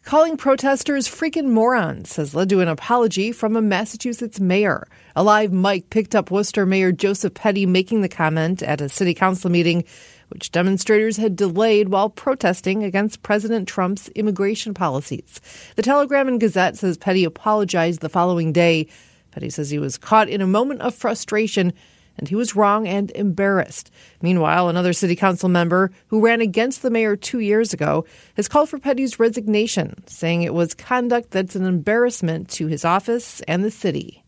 Calling protesters freaking morons has led to an apology from a Massachusetts mayor. A live mic picked up Worcester Mayor Joseph Petty making the comment at a city council meeting, which demonstrators had delayed while protesting against President Trump's immigration policies. The Telegram and Gazette says Petty apologized the following day. Petty says he was caught in a moment of frustration and he was wrong and embarrassed. Meanwhile, another city council member who ran against the mayor 2 years ago has called for Petty's resignation, saying it was conduct that's an embarrassment to his office and the city.